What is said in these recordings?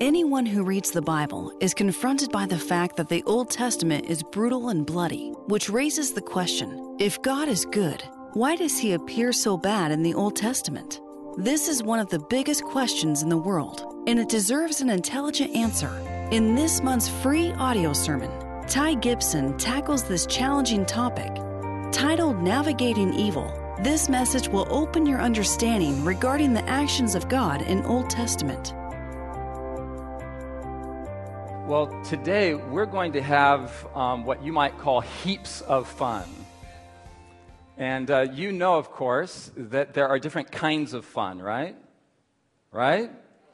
Anyone who reads the Bible is confronted by the fact that the Old Testament is brutal and bloody, which raises the question, if God is good, why does he appear so bad in the Old Testament? This is one of the biggest questions in the world, and it deserves an intelligent answer. In this month's free audio sermon, Ty Gibson tackles this challenging topic. Titled Navigating Evil, this message will open your understanding regarding the actions of God in Old Testament. Well, today we're going to have what you might call heaps of fun. And you know, of course, that there are different kinds of fun, right? Right?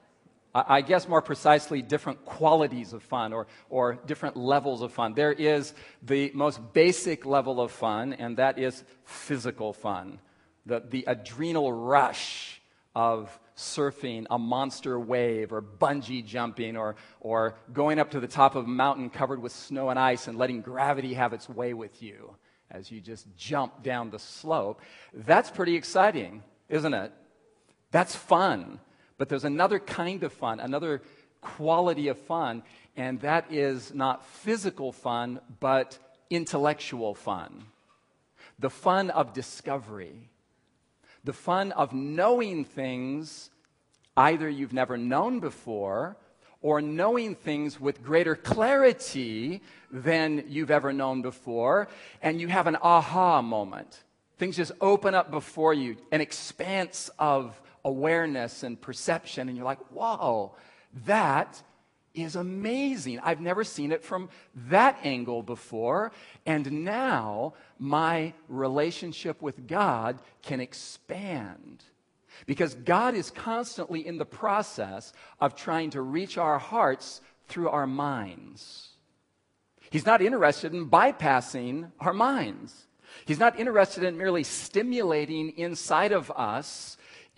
I guess more precisely, different qualities of fun or different levels of fun. There is the most basic level of fun, and that is physical fun. The adrenal rush of surfing a monster wave or bungee jumping or going up to the top of a mountain covered with snow and ice and letting gravity have its way with you as you just jump down the slope. That's pretty exciting, isn't it? That's fun. But there's another kind of fun, another quality of fun, and that is not physical fun, but intellectual fun. The fun of discovery. The fun of knowing things either you've never known before or knowing things with greater clarity than you've ever known before, and you have an aha moment. Things just open up before you, an expanse of awareness and perception, and you're like, whoa, that is amazing. I've never seen it from that angle before, and now my relationship with God can expand. Because God is constantly in the process of trying to reach our hearts through our minds. He's not interested in bypassing our minds. He's not interested in merely stimulating inside of us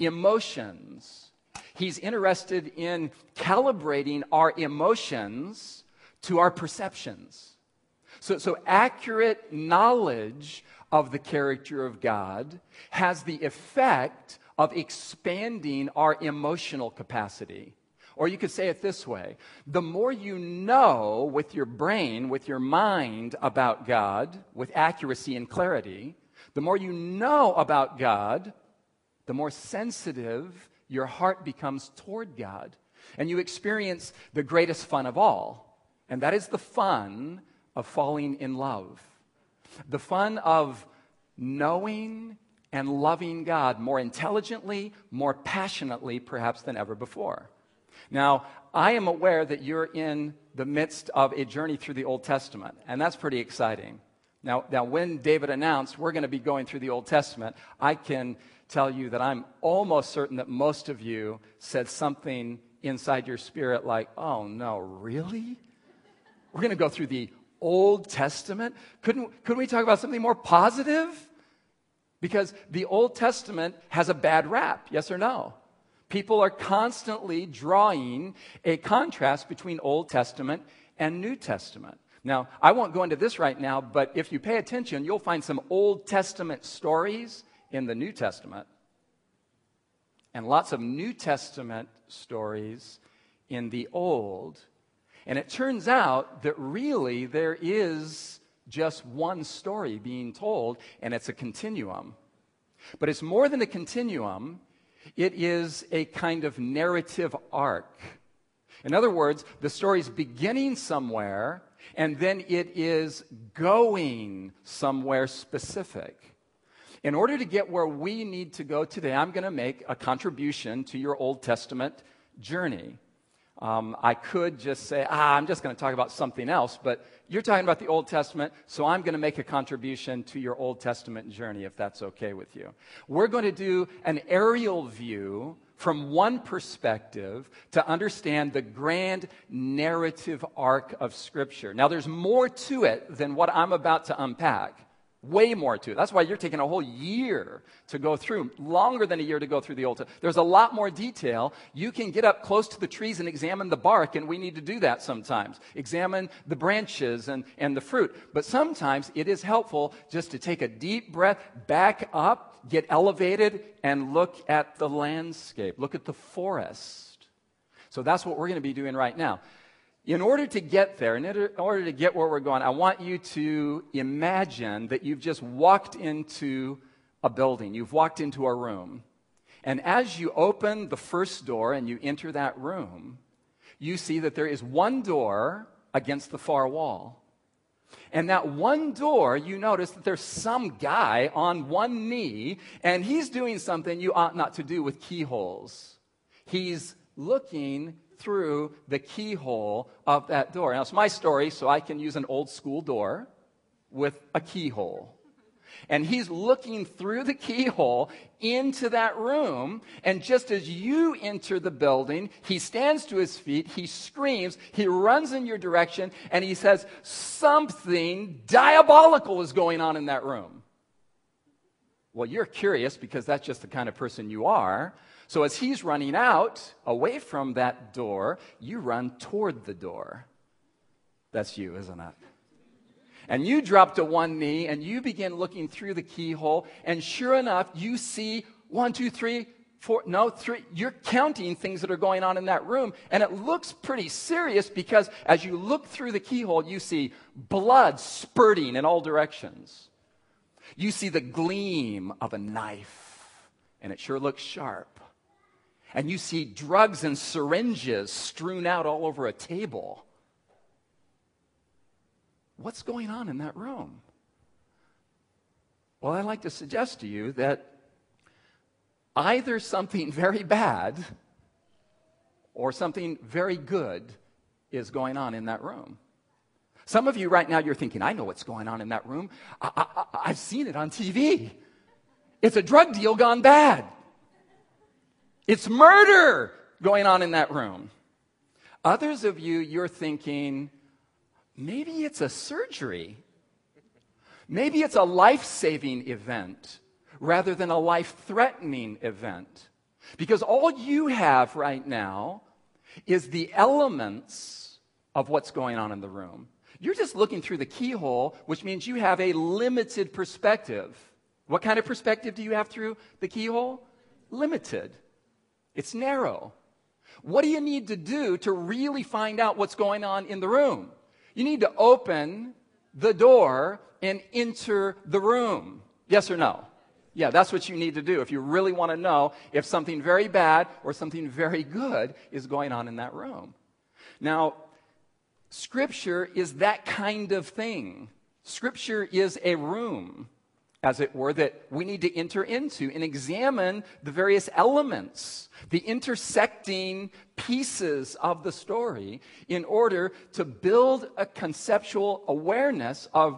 emotions. He's interested in calibrating our emotions to our perceptions. So accurate knowledge of the character of God has the effect of expanding our emotional capacity. Or you could say it this way: the more you know with your brain, with your mind about God, with accuracy and clarity, the more you know about God, the more sensitive your heart becomes toward God. And you experience the greatest fun of all. And that is the fun of falling in love. The fun of knowing and loving God more intelligently, more passionately, perhaps than ever before. Now, I am aware that you're in the midst of a journey through the Old Testament, and that's pretty exciting. Now when David announced we're going to be going through the Old Testament, I can tell you that I'm almost certain that most of you said something inside your spirit like, oh no, really? We're going to go through the Old Testament? Couldn't we talk about something more positive? Because the Old Testament has a bad rap, yes or no? People are constantly drawing a contrast between Old Testament and New Testament. Now, I won't go into this right now, but if you pay attention, you'll find some Old Testament stories in the New Testament and lots of New Testament stories in the Old. And it turns out that really there is just one story being told, and it's a continuum. But it's more than a continuum. It is a kind of narrative arc. In other words, the story's beginning somewhere, and then it is going somewhere specific. In order to get where we need to go today, I'm going to make a contribution to your Old Testament journey. I could just say, I'm just going to talk about something else, but you're talking about the Old Testament, so I'm going to make a contribution to your Old Testament journey, if that's okay with you. We're going to do an aerial view from one perspective to understand the grand narrative arc of Scripture. Now, there's more to it than what I'm about to unpack. Way more to it. That's why you're taking a whole year to go through, longer than a year to go through the Old Testament. There's a lot more detail. You can get up close to the trees and examine the bark, and we need to do that sometimes. Examine the branches and the fruit. But sometimes it is helpful just to take a deep breath, back up, get elevated, and look at the landscape. Look at the forest. So that's what we're going to be doing right now. In order to get there, in order to get where we're going, I want you to imagine that you've just walked into a building. You've walked into a room. And as you open the first door and you enter that room, you see that there is one door against the far wall. And that one door, you notice that there's some guy on one knee, and he's doing something you ought not to do with keyholes. He's looking through the keyhole of that door. Now, it's my story, so I can use an old school door with a keyhole. And he's looking through the keyhole into that room, and just as you enter the building, he stands to his feet, he screams, he runs in your direction, and he says, something diabolical is going on in that room. Well, you're curious because that's just the kind of person you are. So as he's running out, away from that door, you run toward the door. That's you, isn't it? And you drop to one knee, and you begin looking through the keyhole, and sure enough, you see 1, 2, 3, 4, no, 3. You're counting things that are going on in that room, and it looks pretty serious because as you look through the keyhole, you see blood spurting in all directions. You see the gleam of a knife, and it sure looks sharp. And you see drugs and syringes strewn out all over a table. What's going on in that room? Well, I'd like to suggest to you that either something very bad or something very good is going on in that room. Some of you right now, you're thinking, I know what's going on in that room. I've seen it on TV. It's a drug deal gone bad. It's murder going on in that room. Others of you, you're thinking, maybe it's a surgery. Maybe it's a life-saving event rather than a life-threatening event. Because all you have right now is the elements of what's going on in the room. You're just looking through the keyhole, which means you have a limited perspective. What kind of perspective do you have through the keyhole? Limited. It's narrow. What do you need to do to really find out what's going on in the room? You need to open the door and enter the room. Yes or no? Yeah, that's what you need to do if you really want to know if something very bad or something very good is going on in that room. Now, Scripture is that kind of thing. Scripture is a room, as it were, that we need to enter into and examine the various elements, the intersecting pieces of the story in order to build a conceptual awareness of,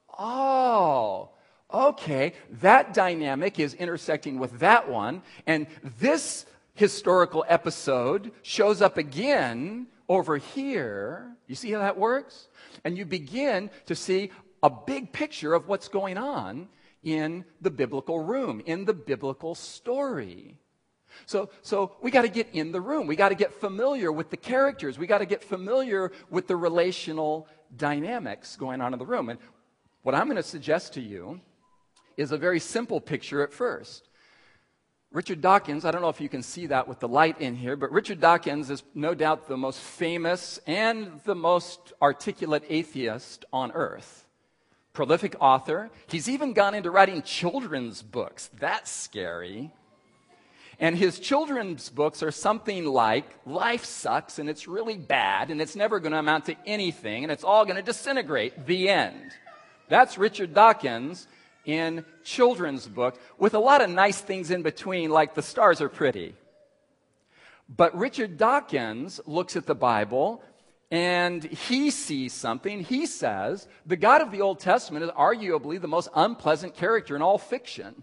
oh, okay, that dynamic is intersecting with that one, and this historical episode shows up again over here. You see how that works? And you begin to see a big picture of what's going on in the biblical room, in the biblical story. So we got to get in the room. We got to get familiar with the characters. We got to get familiar with the relational dynamics going on in the room. And what I'm going to suggest to you is a very simple picture at first. Richard Dawkins, I don't know if you can see that with the light in here, but Richard Dawkins is no doubt the most famous and the most articulate atheist on earth. Prolific author. He's even gone into writing children's books. That's scary. And his children's books are something like, life sucks and it's really bad and it's never going to amount to anything and it's all going to disintegrate. The end. That's Richard Dawkins in children's book with a lot of nice things in between, like the stars are pretty. But Richard Dawkins looks at the Bible and he sees something. He says, the God of the Old Testament is arguably the most unpleasant character in all fiction.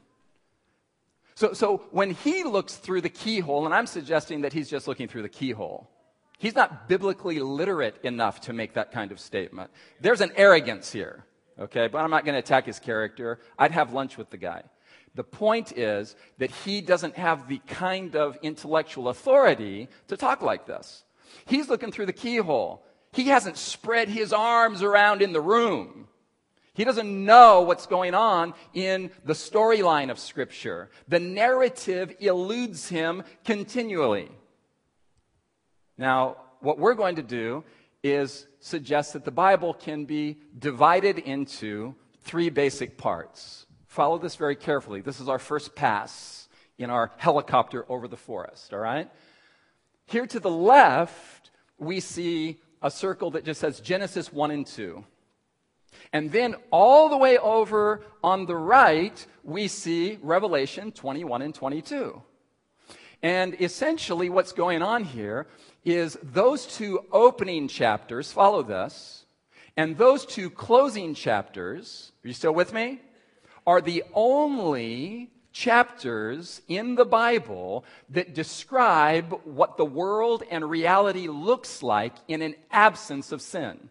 So when he looks through the keyhole, and I'm suggesting that he's just looking through the keyhole, he's not biblically literate enough to make that kind of statement. There's an arrogance here, okay? But I'm not going to attack his character. I'd have lunch with the guy. The point is that he doesn't have the kind of intellectual authority to talk like this. He's looking through the keyhole. He hasn't spread his arms around in the room. He doesn't know what's going on in the storyline of Scripture. The narrative eludes him continually. Now, what we're going to do is suggest that the Bible can be divided into three basic parts. Follow this very carefully. This is our first pass in our helicopter over the forest, all right? Here to the left, we see a circle that just says Genesis 1 and 2. And then all the way over on the right, we see Revelation 21 and 22. And essentially what's going on here is those two opening chapters, follow this, and those two closing chapters, are you still with me? Are the only chapters in the Bible that describe what the world and reality looks like in an absence of sin.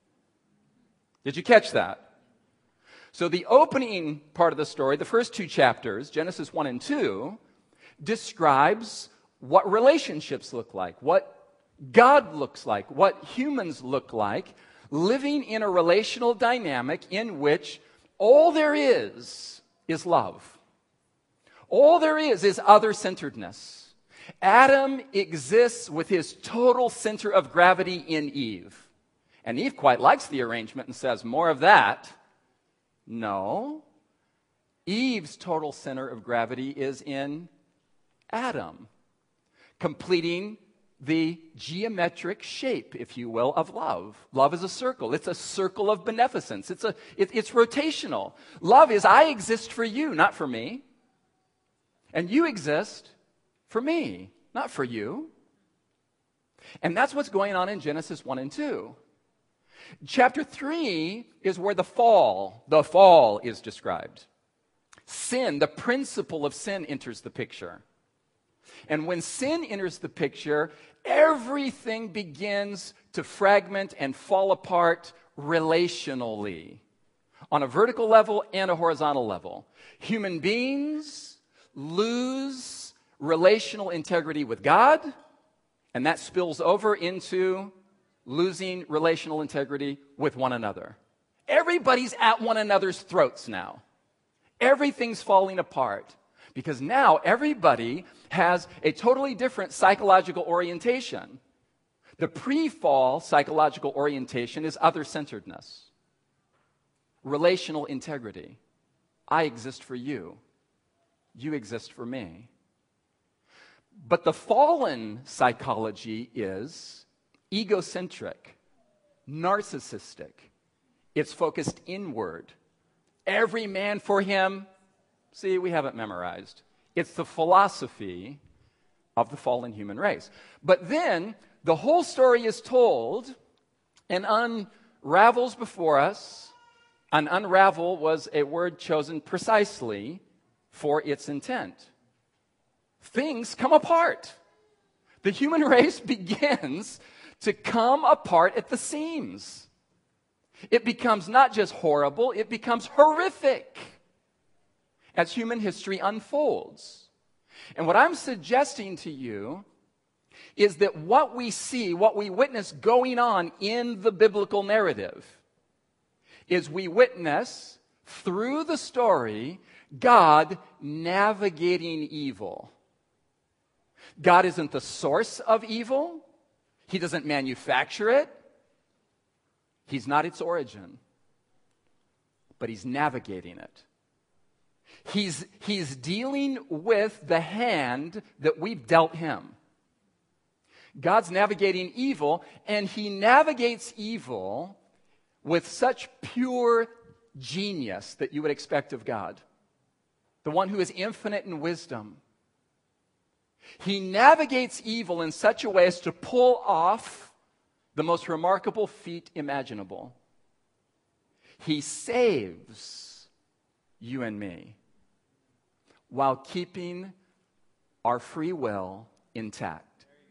Did you catch that? So the opening part of the story, the first two chapters, Genesis 1 and 2, describes what relationships look like, what God looks like, what humans look like, living in a relational dynamic in which all there is love. All there is other-centeredness. Adam exists with his total center of gravity in Eve. And Eve quite likes the arrangement and says, more of that. No. Eve's total center of gravity is in Adam, completing the geometric shape, if you will, of love. Love is a circle. It's a circle of beneficence. It's rotational. Love is, I exist for you, not for me. And you exist for me, not for you. And that's what's going on in Genesis 1 and 2. Chapter 3 is where the fall is described. Sin, the principle of sin, enters the picture. And when sin enters the picture, everything begins to fragment and fall apart relationally, on a vertical level and a horizontal level. Human beings lose relational integrity with God, and that spills over into losing relational integrity with one another. Everybody's at one another's throats now. Everything's falling apart because now everybody has a totally different psychological orientation. The pre-fall psychological orientation is other-centeredness, relational integrity. I exist for you. You exist for me. But the fallen psychology is egocentric, narcissistic. It's focused inward. Every man for him. See, we haven't memorized. It's the philosophy of the fallen human race. But then the whole story is told and unravels before us. An unravel was a word chosen precisely for its intent. Things come apart. The human race begins to come apart at the seams. It becomes not just horrible, it becomes horrific as human history unfolds. And what I'm suggesting to you is that what we see, what we witness going on in the biblical narrative, is we witness through the story God navigating evil. God isn't the source of evil. He doesn't manufacture it. He's not its origin. But he's navigating it. He's dealing with the hand that we've dealt him. God's navigating evil, and he navigates evil with such pure genius that you would expect of God. The one who is infinite in wisdom. He navigates evil in such a way as to pull off the most remarkable feat imaginable. He saves you and me while keeping our free will intact.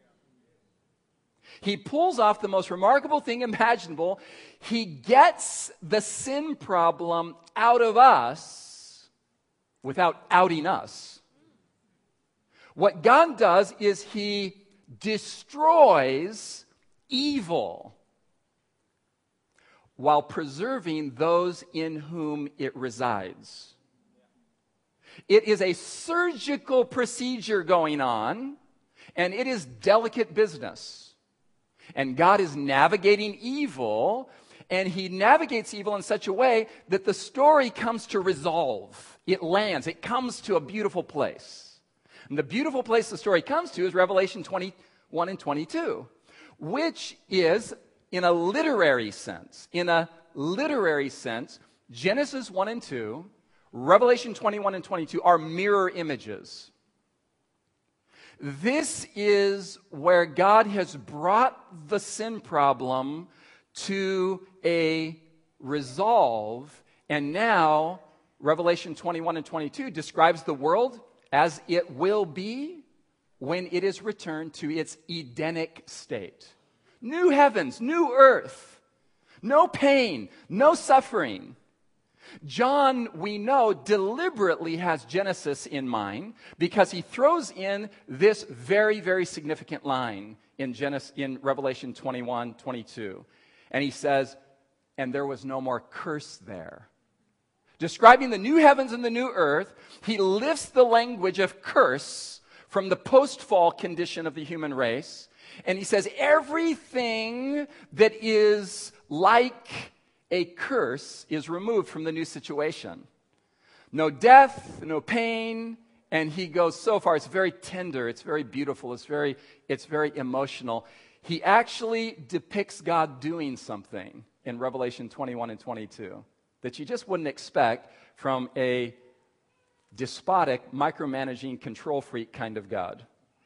He pulls off the most remarkable thing imaginable. He gets the sin problem out of us without outing us. What God does is he destroys evil while preserving those in whom it resides. It is a surgical procedure going on, and it is delicate business. And God is navigating evil, and he navigates evil in such a way that the story comes to resolve. It lands. It comes to a beautiful place. And the beautiful place the story comes to is Revelation 21 and 22, which is, in a literary sense, Genesis 1 and 2, Revelation 21 and 22 are mirror images. This is where God has brought the sin problem to a resolve, and now Revelation 21 and 22 describes the world as it will be when it is returned to its Edenic state. New heavens, new earth, no pain, no suffering. John, we know, deliberately has Genesis in mind because he throws in this very, very significant line in Revelation 21, 22. And he says, and there was no more curse there. Describing the new heavens and the new earth, he lifts the language of curse from the post-fall condition of the human race. And he says, everything that is like a curse is removed from the new situation. No death, no pain, and he goes so far. It's very tender, it's very beautiful, it's very emotional. He actually depicts God doing something in Revelation 21 and 22 that you just wouldn't expect from a despotic, micromanaging, control freak kind of God.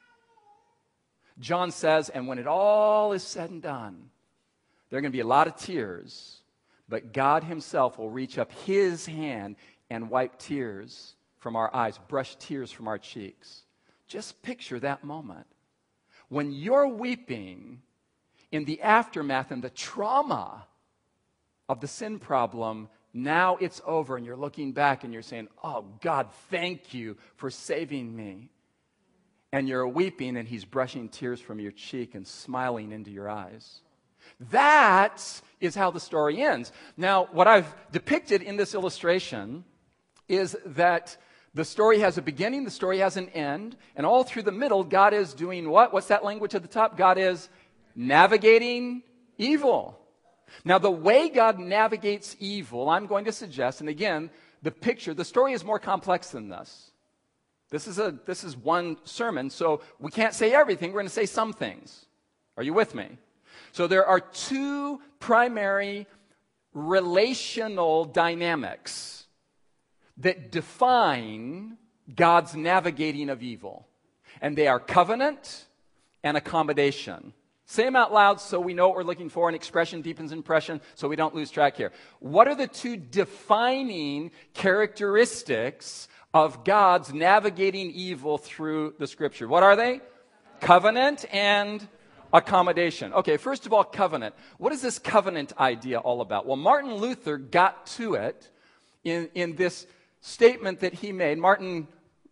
John says, and when it all is said and done, there are going to be a lot of tears, but God himself will reach up his hand and wipe tears from our eyes, brush tears from our cheeks. Just picture that moment. When you're weeping in the aftermath and the trauma of the sin problem, now it's over and you're looking back and you're saying, oh, God, thank you for saving me. And you're weeping and he's brushing tears from your cheek and smiling into your eyes. That is how the story ends. Now, what I've depicted in this illustration is that the story has a beginning, the story has an end, and all through the middle, God is doing what? What's that language at the top? God is navigating evil. Now, the way God navigates evil, I'm going to suggest, and again, the story is more complex than this. This is one sermon, so we can't say everything. We're going to say some things. Are you with me? So there are two primary relational dynamics that define God's navigating of evil. And they are covenant and accommodation. Say them out loud so we know what we're looking for, and expression deepens impression so we don't lose track here. What are the two defining characteristics of God's navigating evil through the Scripture? What are they? Covenant and accommodation. Okay, first of all, covenant. What is this covenant idea all about? Well, Martin Luther got to it in this statement that he made. Martin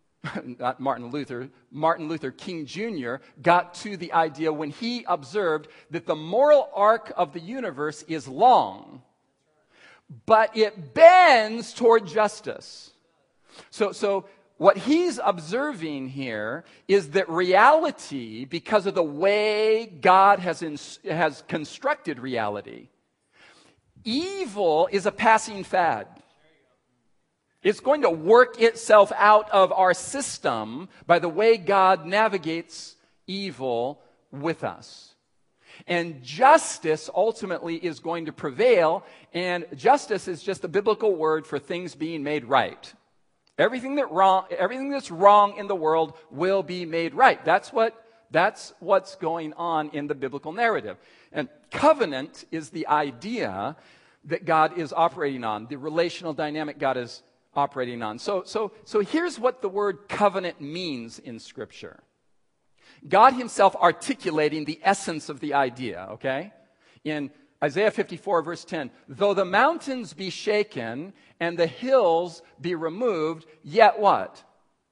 Luther King Jr. got to the idea when he observed that the moral arc of the universe is long, but it bends toward justice. So what he's observing here is that reality, because of the way God has constructed reality, evil is a passing fad. It's going to work itself out of our system by the way God navigates evil with us. And justice ultimately is going to prevail, and justice is just a biblical word for things being made right. Everything that's wrong in the world will be made right. That's what's going on in the biblical narrative. And covenant is the idea that God is operating on, the relational dynamic God is operating on. So here's what the word covenant means in Scripture. God himself articulating the essence of the idea, okay? In Isaiah 54, verse 10, though the mountains be shaken and the hills be removed, yet what?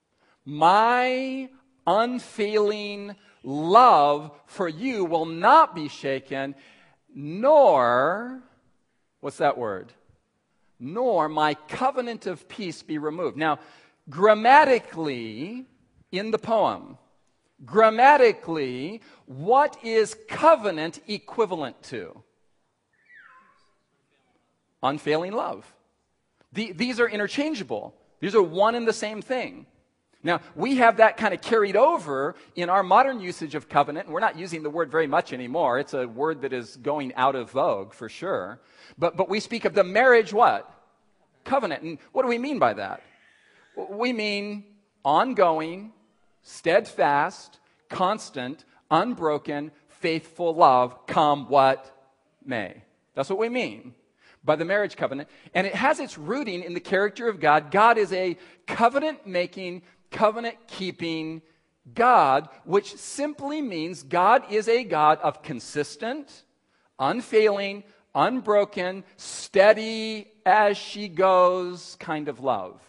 My unfailing love for you will not be shaken, nor, what's that word? Nor my covenant of peace be removed. Now, grammatically, in the poem, Grammatically, what is covenant equivalent to? Unfailing love. These are interchangeable. These are one and the same thing. Now, we have that kind of carried over in our modern usage of covenant, and we're not using the word very much anymore. It's a word that is going out of vogue, for sure. But we speak of the marriage what? Covenant. And what do we mean by that? We mean ongoing, steadfast, constant, unbroken, faithful love, come what may. That's what we mean by the marriage covenant. And it has its rooting in the character of God. God is a covenant-making, covenant-keeping God, which simply means God is a God of consistent, unfailing, unbroken, steady as she goes kind of love.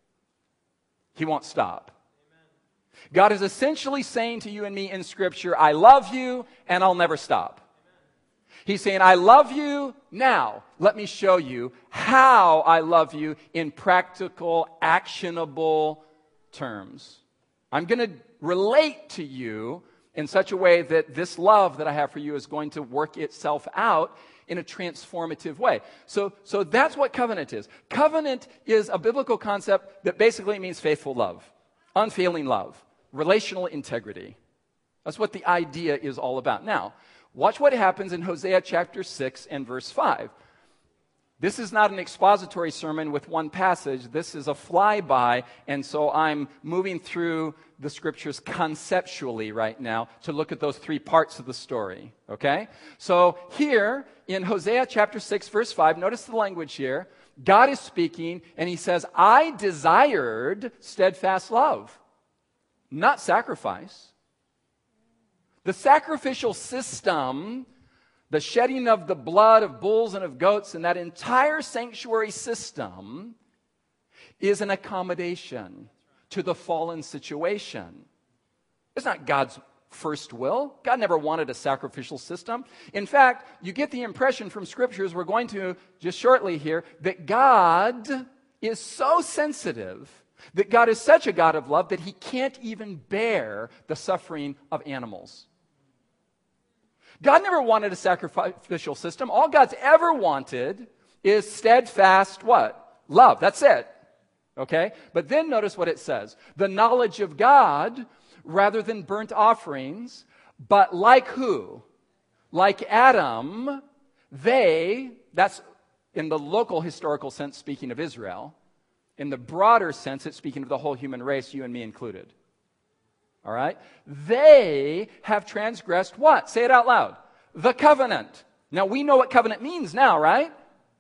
He won't stop. God is essentially saying to you and me in Scripture, I love you and I'll never stop. He's saying, I love you now. Let me show you how I love you in practical, actionable terms. I'm going to relate to you in such a way that this love that I have for you is going to work itself out in a transformative way. So that's what covenant is. Covenant is a biblical concept that basically means faithful love, unfailing love, relational integrity. That's what the idea is all about. Now, watch what happens in Hosea chapter 6 and verse 5. This is not an expository sermon with one passage. This is a flyby, and so I'm moving through the scriptures conceptually right now to look at those three parts of the story, okay? So here in Hosea chapter 6, verse 5, notice the language here. God is speaking, and he says, I desired steadfast love, not sacrifice. The sacrificial system, the shedding of the blood of bulls and of goats, and that entire sanctuary system is an accommodation to the fallen situation. It's not God's first will. God never wanted a sacrificial system. In fact, you get the impression from scriptures, we're going to just shortly here, that God is so sensitive, that God is such a God of love that he can't even bear the suffering of animals. God never wanted a sacrificial system. All God's ever wanted is steadfast what? Love. That's it. Okay? But then notice what it says. The knowledge of God rather than burnt offerings, but like who? Like Adam, that's in the local historical sense speaking of Israel. In the broader sense, it's speaking of the whole human race, you and me included. All right? They have transgressed what? Say it out loud. The covenant. Now, we know what covenant means now, right?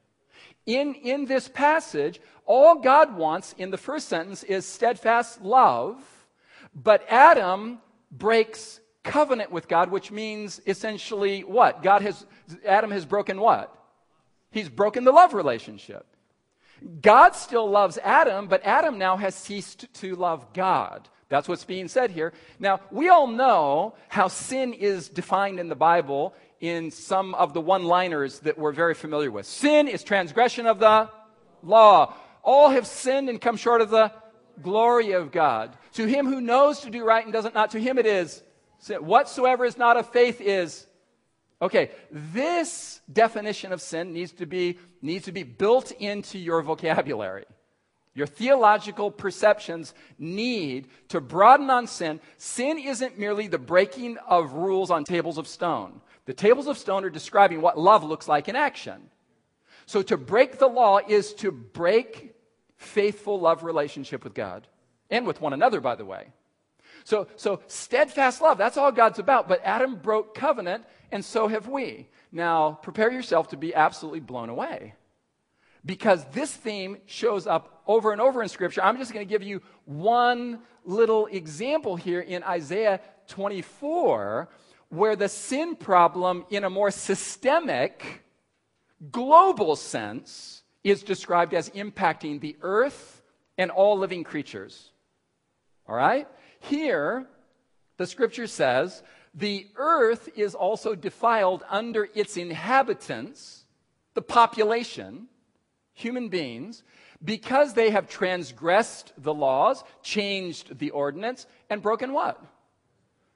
In this passage, all God wants in the first sentence is steadfast love, but Adam breaks covenant with God, which means essentially what? Adam has broken what? He's broken the love relationship. God still loves Adam, but Adam now has ceased to love God. That's what's being said here. Now, we all know how sin is defined in the Bible in some of the one-liners that we're very familiar with. Sin is transgression of the law. All have sinned and come short of the glory of God. To him who knows to do right and does it not, to him it is sin. Whatsoever is not of faith is. Okay, this definition of sin needs to be built into your vocabulary. Your theological perceptions need to broaden on sin. Sin isn't merely the breaking of rules on tables of stone. The tables of stone are describing what love looks like in action. So to break the law is to break faithful love relationship with God and with one another, by the way. So steadfast love, that's all God's about. But Adam broke covenant, and so have we. Now, prepare yourself to be absolutely blown away, because this theme shows up over and over in Scripture. I'm just going to give you one little example here in Isaiah 24, where the sin problem in a more systemic, global sense is described as impacting the earth and all living creatures. All right? Here, the Scripture says, the earth is also defiled under its inhabitants, the population, human beings, because they have transgressed the laws, changed the ordinance, and broken what?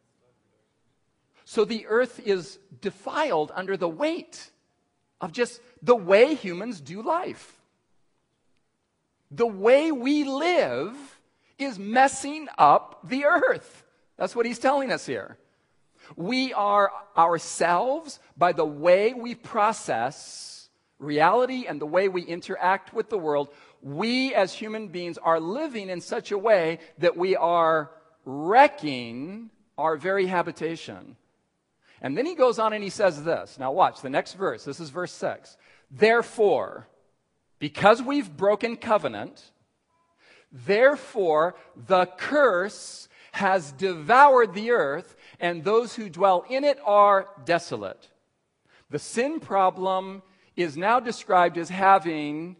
So the earth is defiled under the weight of just the way humans do life. The way we live is messing up the earth. That's what he's telling us here. We are ourselves, by the way we process reality and the way we interact with the world, we as human beings are living in such a way that we are wrecking our very habitation. And then he goes on and he says this. Now watch the next verse. This is verse 6. Therefore, because we've broken covenant, therefore the curse has devoured the earth, and those who dwell in it are desolate. The sin problem is now described as having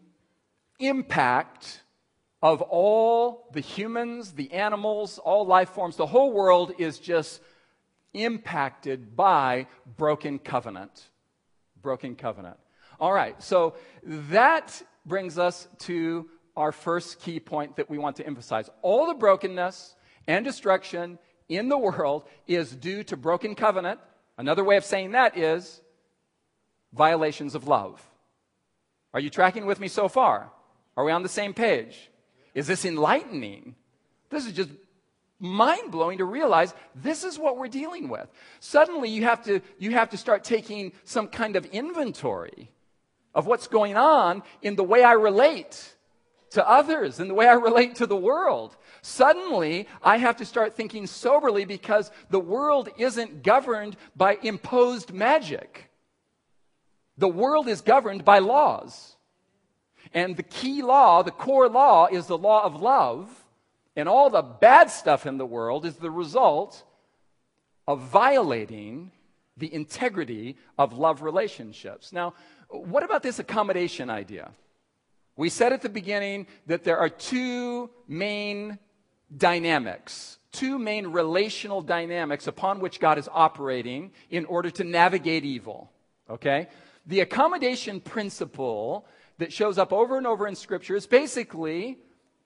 impact of all the humans, the animals, all life forms. The whole world is just impacted by broken covenant. Broken covenant. All right, so that brings us to our first key point that we want to emphasize. All the brokenness and destruction in the world is due to broken covenant. Another way of saying that is violations of love. Are you tracking with me so far? Are we on the same page? Is this enlightening? This is just mind-blowing to realize this is what we're dealing with. Suddenly you have to start taking some kind of inventory of what's going on in the way I relate to others, in the way I relate to the world. Suddenly, I have to start thinking soberly because the world isn't governed by imposed magic. The world is governed by laws. And the key law, the core law, is the law of love. And all the bad stuff in the world is the result of violating the integrity of love relationships. Now, what about this accommodation idea? We said at the beginning that there are two main dynamics, two main relational dynamics upon which God is operating in order to navigate evil, okay? The accommodation principle that shows up over and over in Scripture is basically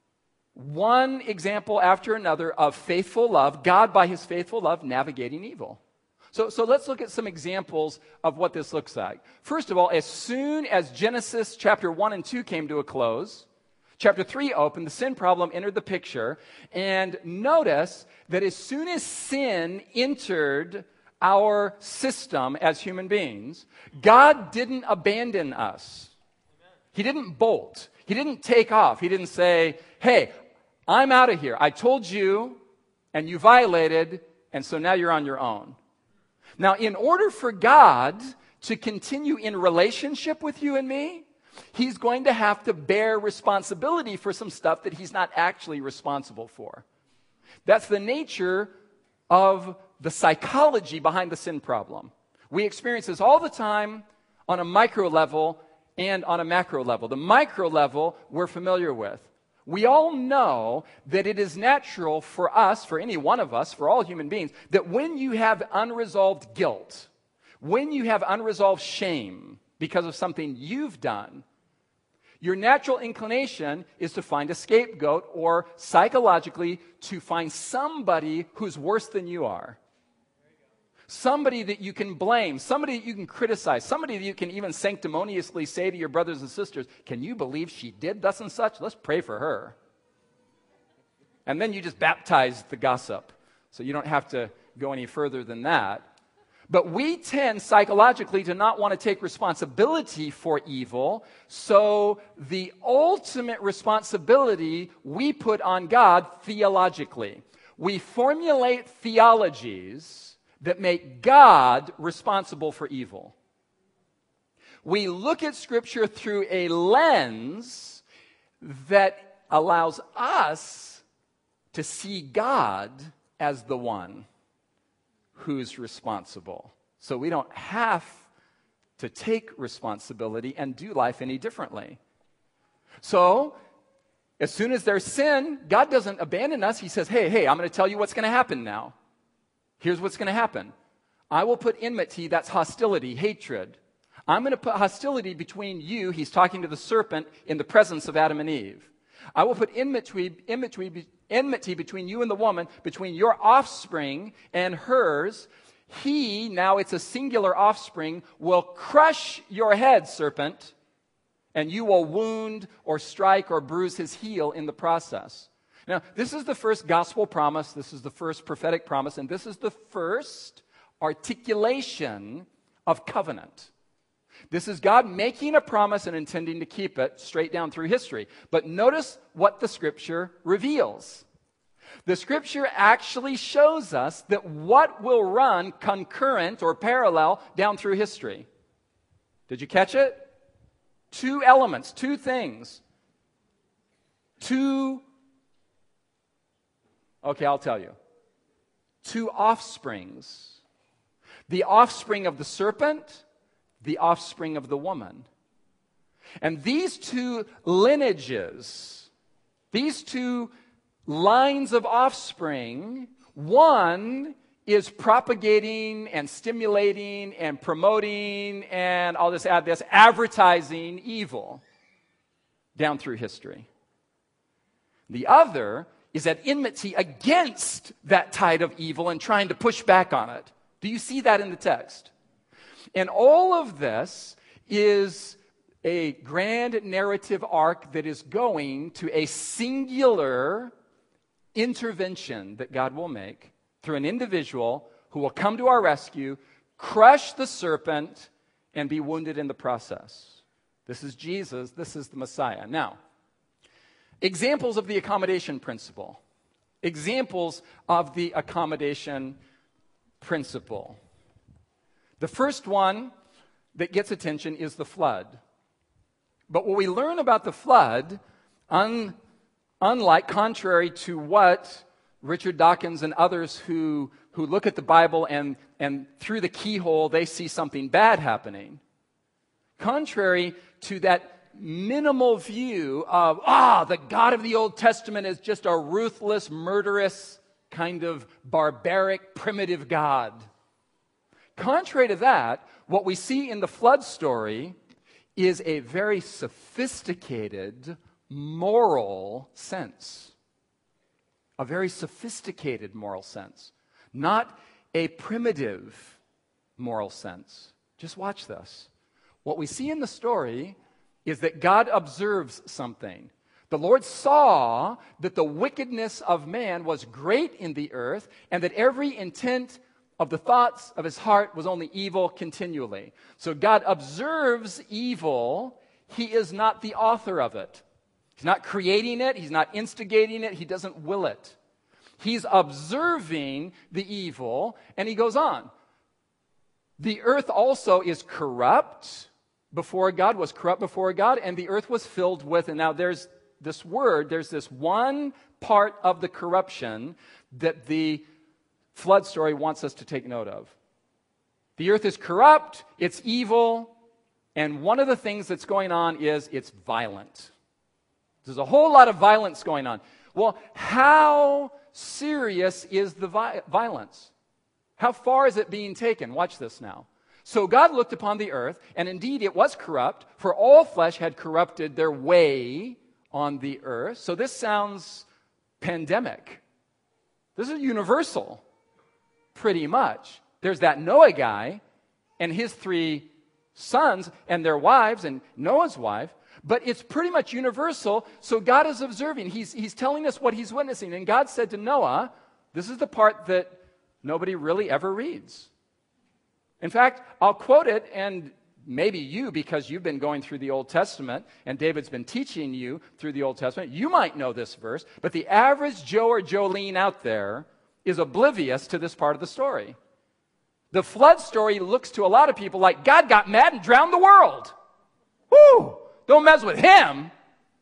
one example after another of faithful love, God by his faithful love navigating evil. So let's look at some examples of what this looks like. First of all, as soon as Genesis chapter 1 and 2 came to a close, chapter 3 opened, the sin problem entered the picture, and notice that as soon as sin entered our system as human beings, God didn't abandon us. He didn't bolt. He didn't take off. He didn't say, hey, I'm out of here. I told you, and you violated, and so now you're on your own. Now, in order for God to continue in relationship with you and me, he's going to have to bear responsibility for some stuff that he's not actually responsible for. That's the nature of the psychology behind the sin problem. We experience this all the time on a micro level and on a macro level. The micro level we're familiar with. We all know that it is natural for us, for any one of us, for all human beings, that when you have unresolved guilt, when you have unresolved shame because of something you've done, your natural inclination is to find a scapegoat or psychologically to find somebody who's worse than you are. Somebody that you can blame, somebody that you can criticize, somebody that you can even sanctimoniously say to your brothers and sisters, can you believe she did thus and such? Let's pray for her. And then you just baptize the gossip. So you don't have to go any further than that. But we tend psychologically to not want to take responsibility for evil, so the ultimate responsibility we put on God theologically. We formulate theologies that make God responsible for evil. We look at Scripture through a lens that allows us to see God as the one who's responsible. So we don't have to take responsibility and do life any differently. So, as soon as there's sin, God doesn't abandon us. He says, hey, I'm going to tell you what's going to happen now. Here's what's going to happen. I will put enmity, that's hostility, hatred. I'm going to put hostility between you, he's talking to the serpent, in the presence of Adam and Eve. I will put enmity between you and the woman, between your offspring and hers. He, now it's a singular offspring, will crush your head, serpent, and you will wound or strike or bruise his heel in the process. Now, this is the first gospel promise, this is the first prophetic promise, and this is the first articulation of covenant. This is God making a promise and intending to keep it straight down through history. But notice what the Scripture reveals. The Scripture actually shows us that what will run concurrent or parallel down through history. Did you catch it? Two elements, two things. I'll tell you. Two offsprings. The offspring of the serpent, the offspring of the woman. And these two lineages, these two lines of offspring, one is propagating and stimulating and promoting, and I'll just add this, advertising evil down through history. The other is at enmity against that tide of evil and trying to push back on it. Do you see that in the text? And all of this is a grand narrative arc that is going to a singular intervention that God will make through an individual who will come to our rescue, crush the serpent, and be wounded in the process. This is Jesus. This is the Messiah. Now, examples of the accommodation principle. Examples of the accommodation principle. The first one that gets attention is the flood. But what we learn about the flood, contrary to what Richard Dawkins and others who look at the Bible and through the keyhole they see something bad happening. Contrary to that minimal view of, the God of the Old Testament is just a ruthless, murderous, kind of barbaric, primitive God. Contrary to that, what we see in the flood story is a very sophisticated moral sense. A very sophisticated moral sense. Not a primitive moral sense. Just watch this. What we see in the story is that God observes something. The Lord saw that the wickedness of man was great in the earth, and that every intent of the thoughts of his heart was only evil continually. So God observes evil. He is not the author of it. He's not creating it. He's not instigating it. He doesn't will it. He's observing the evil, and he goes on. The earth also is corrupt before God, was corrupt before God, and the earth was filled with, and now there's this one part of the corruption that the flood story wants us to take note of. The earth is corrupt, it's evil, and one of the things that's going on is it's violent. There's a whole lot of violence going on. Well, how serious is the violence? How far is it being taken? Watch this now. So God looked upon the earth, and indeed it was corrupt, for all flesh had corrupted their way on the earth. So this sounds pandemic. This is universal, pretty much. There's that Noah guy and his 3 sons and their wives and Noah's wife, but it's pretty much universal. So God is observing. He's telling us what he's witnessing. And God said to Noah, this is the part that nobody really ever reads. In fact, I'll quote it, and maybe you, because you've been going through the Old Testament, and David's been teaching you through the Old Testament, you might know this verse, but the average Joe or Jolene out there is oblivious to this part of the story. The flood story looks to a lot of people like God got mad and drowned the world. Woo! Don't mess with him.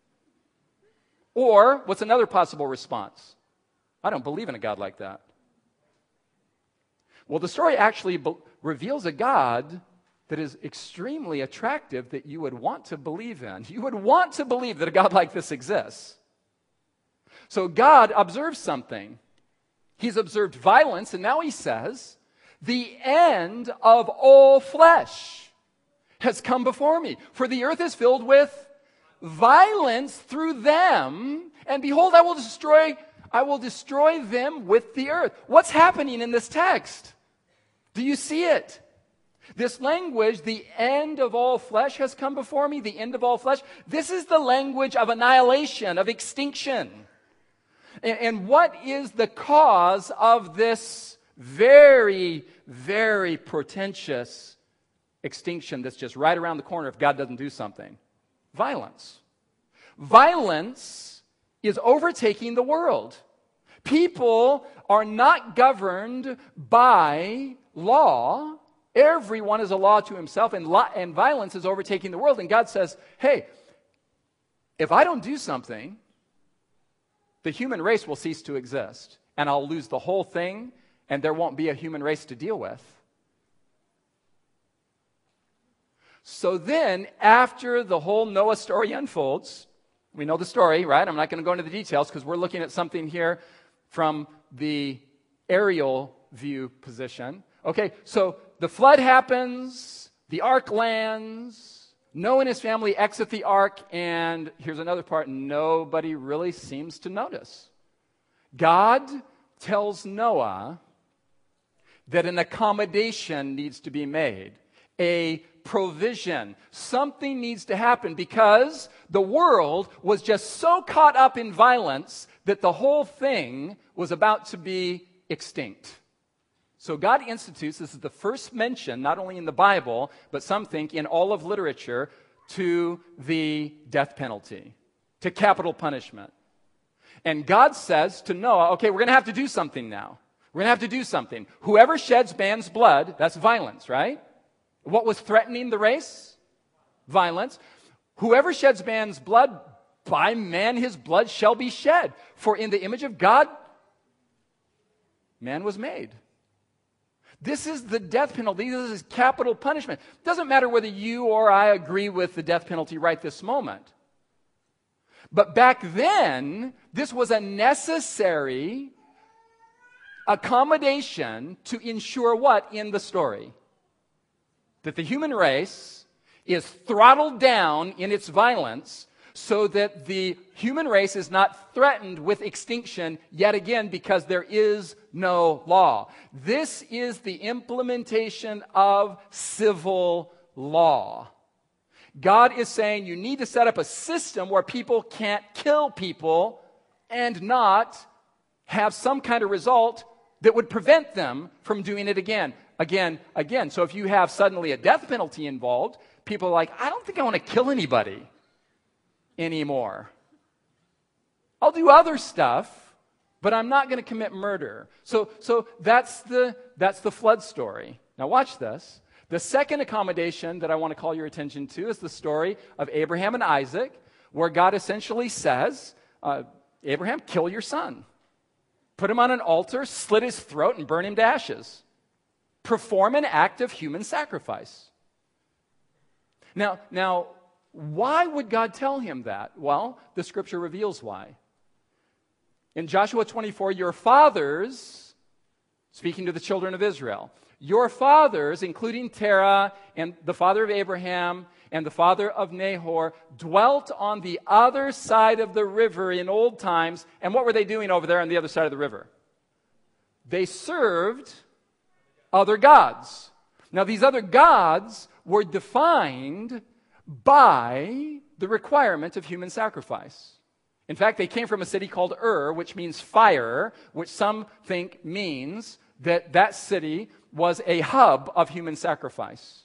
Or, what's another possible response? I don't believe in a God like that. Well, the story actually reveals a God that is extremely attractive that you would want to believe in. You would want to believe that a God like this exists. So God observes something. He's observed violence, and now he says, the end of all flesh has come before me. For the earth is filled with violence through them, and behold, I will destroy them with the earth. What's happening in this text? Do you see it? This language, the end of all flesh has come before me, the end of all flesh. This is the language of annihilation, of extinction. And what is the cause of this very, very portentous extinction that's just right around the corner if God doesn't do something? Violence. Violence is overtaking the world. People are not governed by law. Everyone is a law to himself, and violence is overtaking the world. And God says, hey, if I don't do something, the human race will cease to exist, and I'll lose the whole thing, and there won't be a human race to deal with. So then, after the whole Noah story unfolds, we know the story, right? I'm not going to go into the details because we're looking at something here from the aerial view position. Okay, so the flood happens, the ark lands, Noah and his family exit the ark, and here's another part nobody really seems to notice. God tells Noah that an accommodation needs to be made, a provision. Something needs to happen because the world was just so caught up in violence that the whole thing was about to be extinct. So God institutes, this is the first mention, not only in the Bible, but some think in all of literature, to the death penalty, to capital punishment. And God says to Noah, okay, we're going to have to do something now. We're going to have to do something. Whoever sheds man's blood, that's violence, right? What was threatening the race? Violence. Whoever sheds man's blood, by man his blood shall be shed. For in the image of God, man was made. This is the death penalty. This is capital punishment. It doesn't matter whether you or I agree with the death penalty right this moment. But back then, this was a necessary accommodation to ensure what in the story? That the human race is throttled down in its violence so that the human race is not threatened with extinction yet again because there is no law. This is the implementation of civil law. God is saying you need to set up a system where people can't kill people and not have some kind of result that would prevent them from doing it again. So if you have suddenly a death penalty involved, people are like, I don't think I want to kill anybody anymore. I'll do other stuff, but I'm not going to commit murder. So that's the flood story. Now watch this. The second accommodation that I want to call your attention to is the story of Abraham and Isaac, where God essentially says, Abraham, kill your son. Put him on an altar, slit his throat, and burn him to ashes. Perform an act of human sacrifice. Now, why would God tell him that? Well, the scripture reveals why. In Joshua 24, your fathers, speaking to the children of Israel, your fathers, including Terah and the father of Abraham and the father of Nahor, dwelt on the other side of the river in old times. And what were they doing over there on the other side of the river? They served other gods. Now, these other gods were defined by the requirement of human sacrifice. In fact, they came from a city called Ur, which means fire, which some think means that city was a hub of human sacrifice.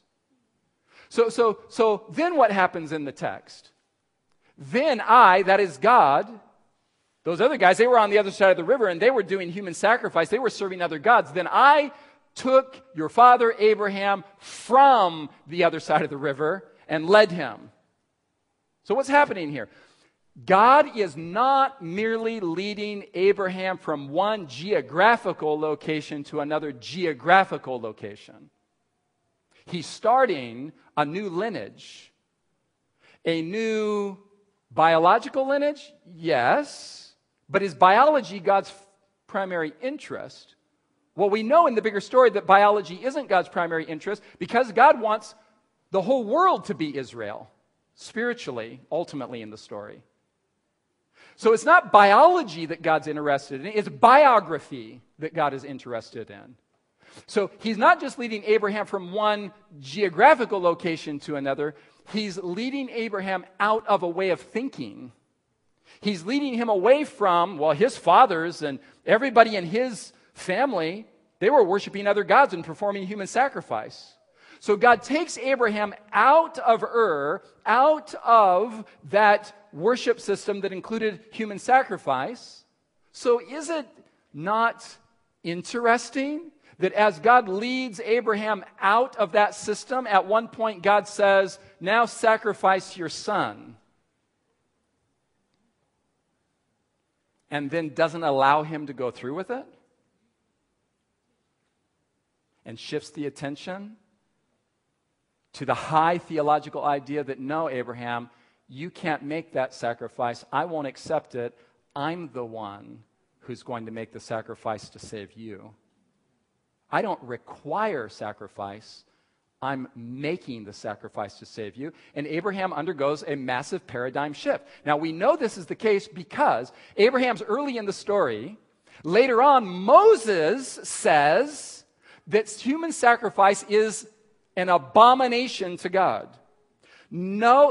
So then what happens in the text? Then that is God, those other guys, they were on the other side of the river and they were doing human sacrifice. They were serving other gods. Then I took your father Abraham from the other side of the river and led him. So what's happening here? God is not merely leading Abraham from one geographical location to another geographical location. He's starting a new lineage. A new biological lineage? Yes. But is biology God's primary interest? Well, we know in the bigger story that biology isn't God's primary interest because God wants the whole world to be Israel, spiritually, ultimately in the story. So it's not biology that God's interested in, it's biography that God is interested in. So he's not just leading Abraham from one geographical location to another. He's leading Abraham out of a way of thinking. He's leading him away from, well, his fathers and everybody in his family, they were worshiping other gods and performing human sacrifice. So God takes Abraham out of Ur, out of that worship system that included human sacrifice. So is it not interesting that as God leads Abraham out of that system, at one point God says, now sacrifice your son. And then doesn't allow him to go through with it? And shifts the attention to the high theological idea that no, Abraham, you can't make that sacrifice. I won't accept it. I'm the one who's going to make the sacrifice to save you. I don't require sacrifice. I'm making the sacrifice to save you. And Abraham undergoes a massive paradigm shift. Now, we know this is the case because Abraham's early in the story. Later on, Moses says that human sacrifice is an abomination to God. No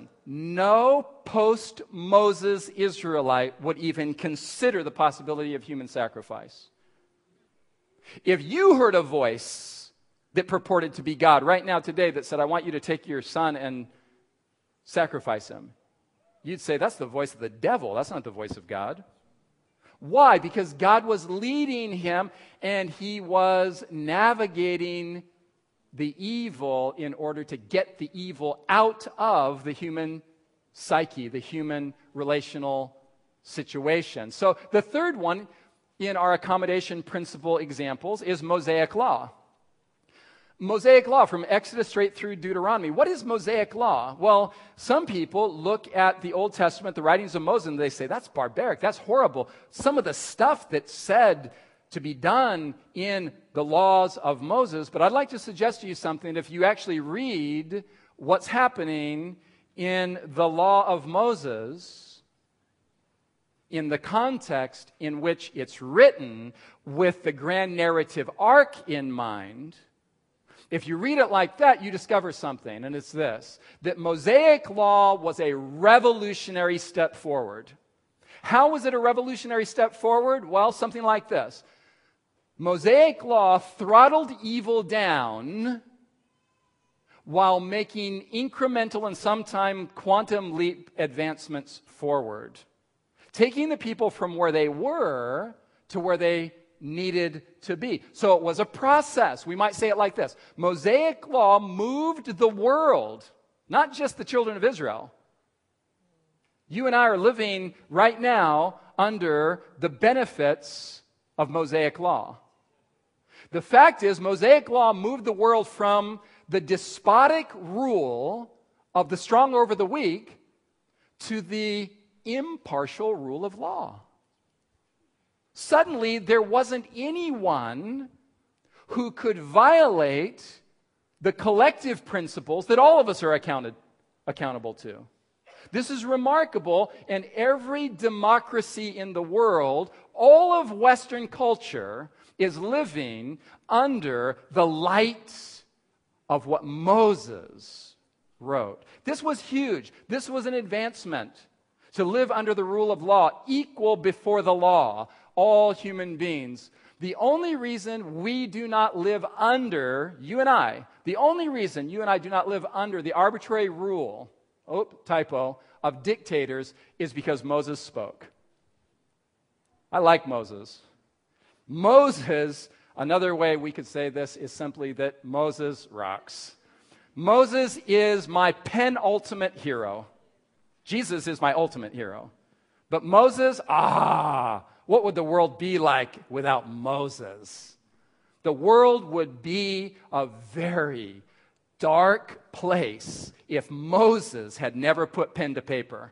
post-Moses Israelite would even consider the possibility of human sacrifice. If you heard a voice that purported to be God right now today that said, I want you to take your son and sacrifice him, you'd say, that's the voice of the devil. That's not the voice of God. Why? Because God was leading him and he was navigating the evil in order to get the evil out of the human psyche, the human relational situation. So the third one in our accommodation principle examples is Mosaic law. Mosaic law from Exodus straight through Deuteronomy. What is Mosaic law? Well, some people look at the Old Testament, the writings of Moses, and they say, that's barbaric, that's horrible. Some of the stuff that's said to be done in the laws of Moses, but I'd like to suggest to you something. If you actually read what's happening in the law of Moses, in the context in which it's written with the grand narrative arc in mind, if you read it like that, you discover something, and it's this, that Mosaic law was a revolutionary step forward. How was it a revolutionary step forward? Well, something like this. Mosaic law throttled evil down while making incremental and sometimes quantum leap advancements forward, taking the people from where they were to where they needed to be. So it was a process. We might say it like this. Mosaic law moved the world, not just the children of Israel. You and I are living right now under the benefits of Mosaic law. The fact is, Mosaic law moved the world from the despotic rule of the strong over the weak to the impartial rule of law. Suddenly, there wasn't anyone who could violate the collective principles that all of us are accountable to. This is remarkable, and every democracy in the world, all of Western culture, is living under the light of what Moses wrote. This was huge. This was an advancement. To live under the rule of law, equal before the law, all human beings. The only reason we do not live under, the only reason you and I do not live under the arbitrary rule, of dictators is because Moses spoke. I like Moses. Moses, another way we could say this is simply that Moses rocks. Moses is my penultimate hero. Jesus is my ultimate hero. But Moses, what would the world be like without Moses? The world would be a very dark place if Moses had never put pen to paper.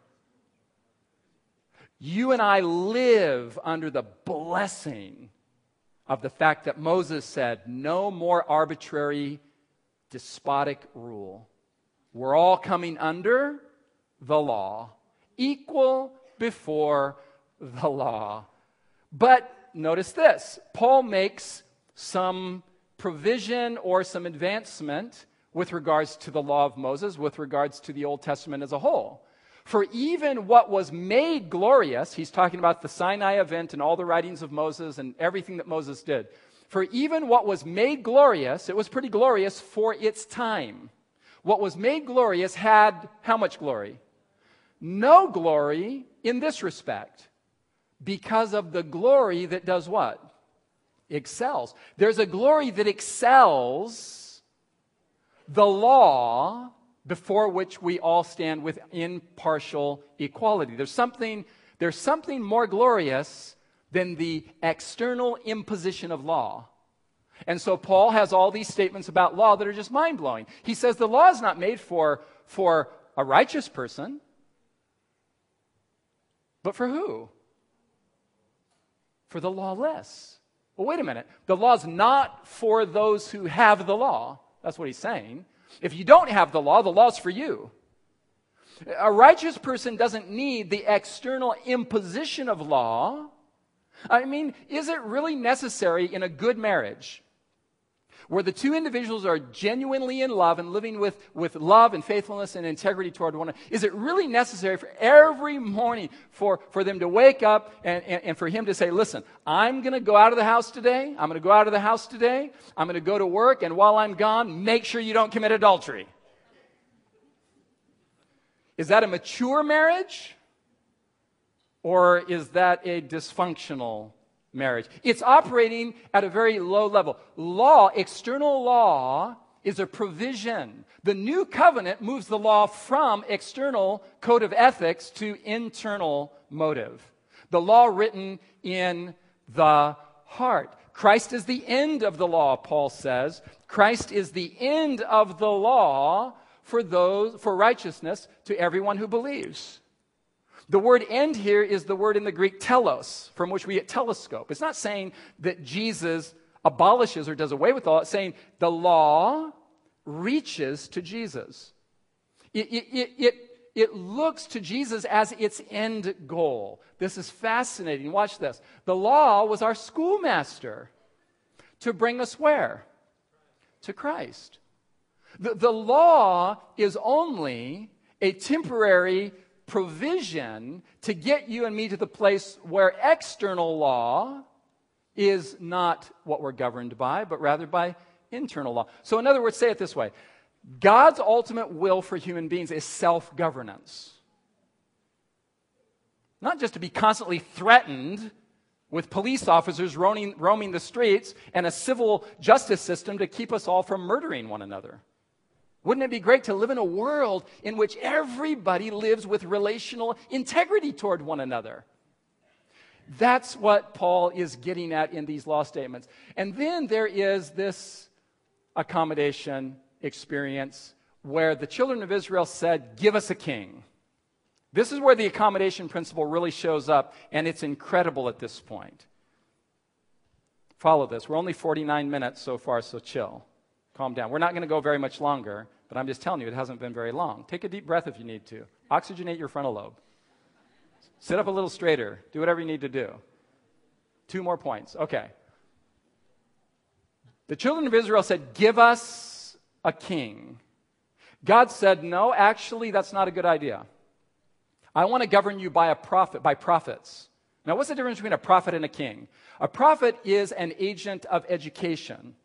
You and I live under the blessing of the fact that Moses said, no more arbitrary, despotic rule. We're all coming under the law, equal before the law. But notice this, Paul makes some provision or some advancement with regards to the law of Moses, with regards to the Old Testament as a whole. For even what was made glorious, he's talking about the Sinai event and all the writings of Moses and everything that Moses did. For even what was made glorious, it was pretty glorious for its time. What was made glorious had how much glory? No glory in this respect, because of the glory that does what? Excels. There's a glory that excels the law before which we all stand with impartial equality. There's something more glorious than the external imposition of law. And so Paul has all these statements about law that are just mind-blowing. He says the law is not made for a righteous person, but for who? For the lawless. Well, wait a minute. The law's not for those who have the law. That's what he's saying. If you don't have the law's for you. A righteous person doesn't need the external imposition of law. I mean, is it really necessary in a good marriage where the two individuals are genuinely in love and living with love and faithfulness and integrity toward one another? Is it really necessary for every morning for them to wake up and for him to say, listen, I'm going to go out of the house today. I'm going to go out of the house today. I'm going to go to work. And while I'm gone, make sure you don't commit adultery. Is that a mature marriage? Or is that a dysfunctional marriage? It's operating at a very low level. Law, external law, is a provision. The new covenant moves the law from external code of ethics to internal motive. The law written in the heart. Christ is the end of the law, Paul says. Christ is the end of the law for righteousness to everyone who believes. The word end here is the word in the Greek telos, from which we get telescope. It's not saying that Jesus abolishes or does away with the law. It's saying the law reaches to Jesus. It looks to Jesus as its end goal. This is fascinating. Watch this. The law was our schoolmaster to bring us where? To Christ. The law is only a temporary provision to get you and me to the place where external law is not what we're governed by, but rather by internal law. So in other words, say it this way. God's ultimate will for human beings is self-governance. Not just to be constantly threatened with police officers roaming the streets and a civil justice system to keep us all from murdering one another. Wouldn't it be great to live in a world in which everybody lives with relational integrity toward one another? That's what Paul is getting at in these law statements. And then there is this accommodation experience where the children of Israel said, give us a king. This is where the accommodation principle really shows up, and it's incredible at this point. Follow this. We're only 49 minutes so far, so chill. Calm down. We're not going to go very much longer, but I'm just telling you, it hasn't been very long. Take a deep breath if you need to. Oxygenate your frontal lobe. Sit up a little straighter. Do whatever you need to do. 2 more points. Okay. The children of Israel said, give us a king. God said, no, actually, that's not a good idea. I want to govern you by prophets. Now, what's the difference between a prophet and a king? A prophet is an agent of education.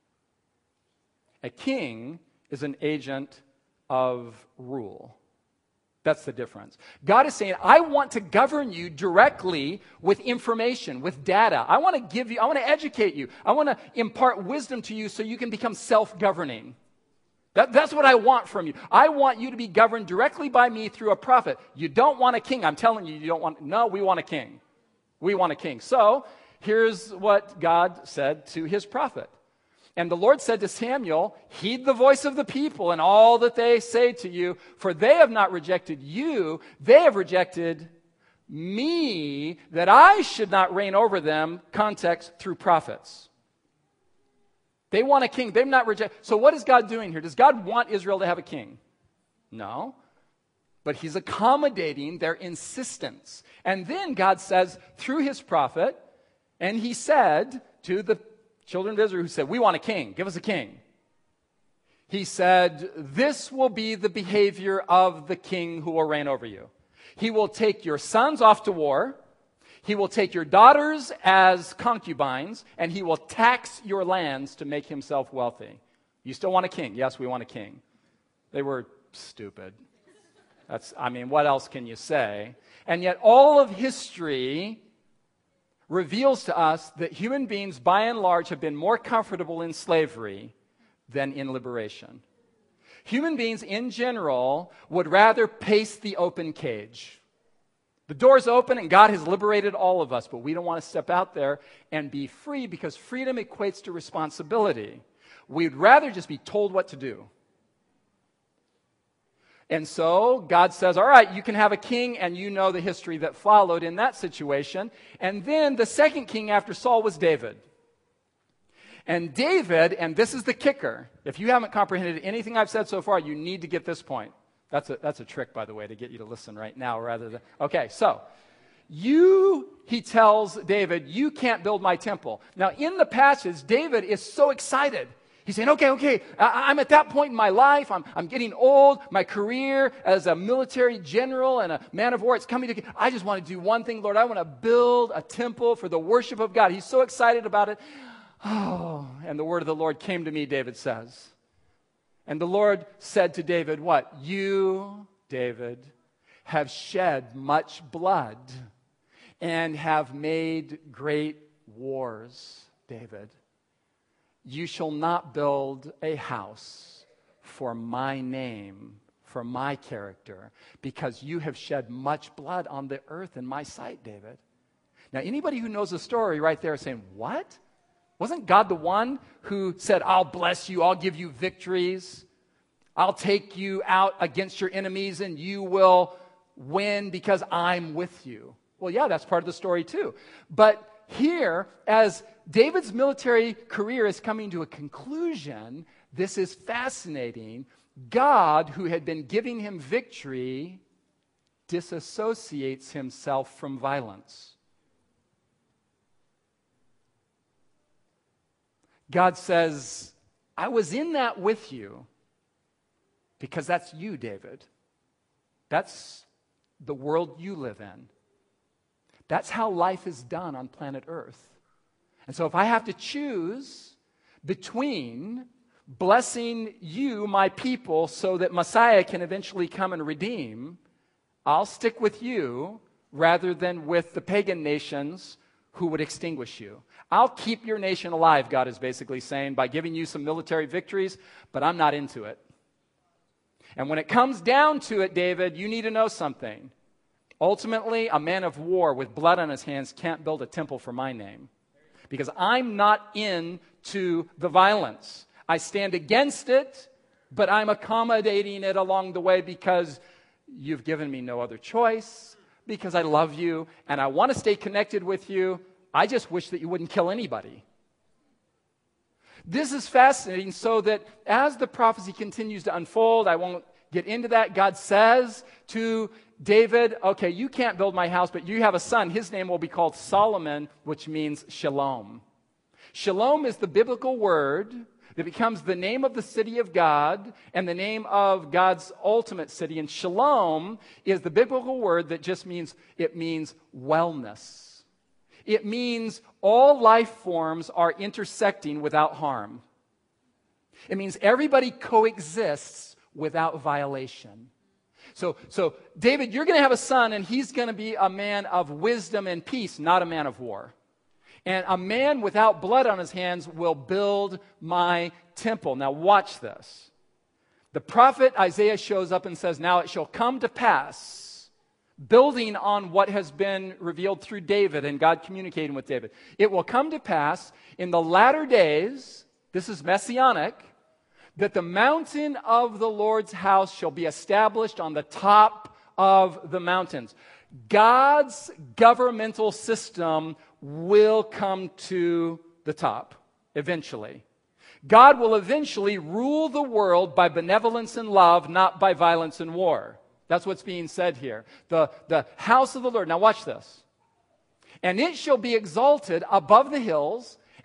A king is an agent of rule. That's the difference. God is saying, I want to govern you directly with information, with data. I want to educate you. I want to impart wisdom to you so you can become self-governing. That's what I want from you. I want you to be governed directly by me through a prophet. You don't want a king. I'm telling you, no, we want a king. We want a king. So, here's what God said to his prophet. And the Lord said to Samuel, heed the voice of the people and all that they say to you, for they have not rejected you, they have rejected me, that I should not reign over them, context, through prophets. They want a king. They've not rejected. So what is God doing here? Does God want Israel to have a king? No. But he's accommodating their insistence. And then God says, through his prophet, and he said to the children of Israel who said, we want a king, give us a king. He said, this will be the behavior of the king who will reign over you. He will take your sons off to war. He will take your daughters as concubines, and he will tax your lands to make himself wealthy. You still want a king? Yes, we want a king. They were stupid. What else can you say? And yet all of history reveals to us that human beings, by and large, have been more comfortable in slavery than in liberation. Human beings, in general, would rather pace the open cage. The door's open and God has liberated all of us, but we don't want to step out there and be free because freedom equates to responsibility. We'd rather just be told what to do. And so God says, all right, you can have a king, and you know the history that followed in that situation. And then the second king after Saul was David. And David, and this is the kicker, if you haven't comprehended anything I've said so far, you need to get this point. That's a trick, by the way, to get you to listen right now rather than... Okay, so, he tells David, you can't build my temple. Now, in the passage, David is so excited. He's saying, okay, I'm at that point in my life. I'm getting old. My career as a military general and a man of war, it's coming to... I just want to do one thing, Lord. I want to build a temple for the worship of God. He's so excited about it. Oh, and the word of the Lord came to me, David says. And the Lord said to David, what? You, David, have shed much blood and have made great wars, David. You shall not build a house for my name, for my character, because you have shed much blood on the earth in my sight, David. Now, anybody who knows the story right there is saying, what? Wasn't God the one who said, I'll bless you, I'll give you victories, I'll take you out against your enemies and you will win because I'm with you? Well, yeah, that's part of the story too. But here, as David's military career is coming to a conclusion, this is fascinating. God, who had been giving him victory, disassociates himself from violence. God says, I was in that with you because that's you, David. That's the world you live in. That's how life is done on planet Earth. And so if I have to choose between blessing you, my people, so that Messiah can eventually come and redeem, I'll stick with you rather than with the pagan nations who would extinguish you. I'll keep your nation alive, God is basically saying, by giving you some military victories, but I'm not into it. And when it comes down to it, David, you need to know something. Ultimately, a man of war with blood on his hands can't build a temple for my name, because I'm not into the violence. I stand against it, but I'm accommodating it along the way because you've given me no other choice, because I love you and I want to stay connected with you. I just wish that you wouldn't kill anybody. This is fascinating, so that as the prophecy continues to unfold, I won't get into that. God says to David, okay, you can't build my house, but you have a son. His name will be called Solomon, which means shalom. Shalom is the biblical word that becomes the name of the city of God and the name of God's ultimate city. And shalom is the biblical word that just means wellness. It means all life forms are intersecting without harm. It means everybody coexists without violation. So David, you're going to have a son, and he's going to be a man of wisdom and peace, not a man of war. And a man without blood on his hands will build my temple. Now watch this. The prophet Isaiah shows up and says, now it shall come to pass, building on what has been revealed through David and God communicating with David. It will come to pass in the latter days, this is messianic, that the mountain of the Lord's house shall be established on the top of the mountains. God's governmental system will come to the top eventually. God will eventually rule the world by benevolence and love, not by violence and war. That's what's being said here. The house of the Lord. Now watch this. And it shall be exalted above the hills,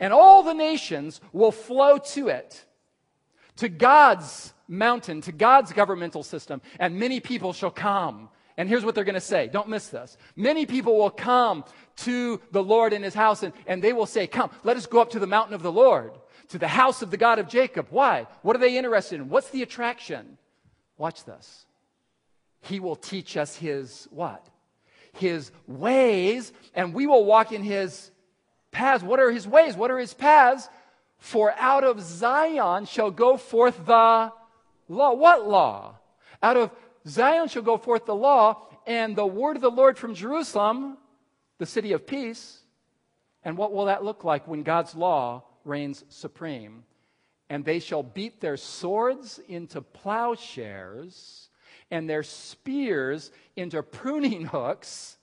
and all the nations will flow to it, to God's mountain, to God's governmental system, and many people shall come. And here's what they're going to say. Don't miss this. Many people will come to the Lord in his house, and they will say, come, let us go up to the mountain of the Lord, to the house of the God of Jacob. Why? What are they interested in? What's the attraction? Watch this. He will teach us his what? His ways, and we will walk in his paths. What are his ways? What are his paths? For out of Zion shall go forth the law. What law? Out of Zion shall go forth the law, and the word of the Lord from Jerusalem, the city of peace. And what will that look like when God's law reigns supreme? And they shall beat their swords into plowshares, and their spears into pruning hooks.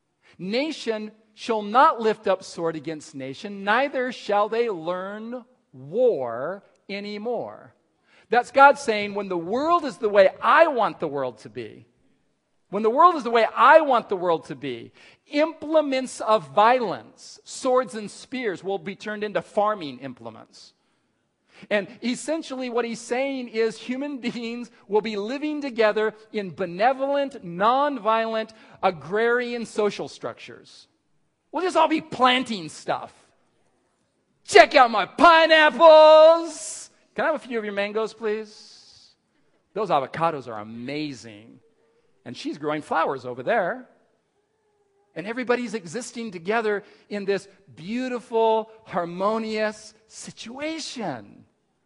Nation shall not lift up sword against nation, neither shall they learn war anymore. That's God saying, when the world is the way I want the world to be, when the world is the way I want the world to be, implements of violence, swords and spears, will be turned into farming implements. And essentially what he's saying is human beings will be living together in benevolent, nonviolent, agrarian social structures. We'll just all be planting stuff. Check out my pineapples. Can I have a few of your mangoes, please? Those avocados are amazing. And she's growing flowers over there. And everybody's existing together in this beautiful, harmonious situation.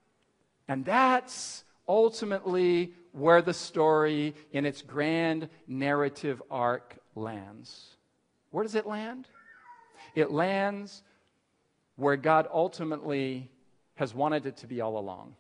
And that's ultimately where the story in its grand narrative arc lands. Where does it land? It lands where God ultimately has wanted it to be all along.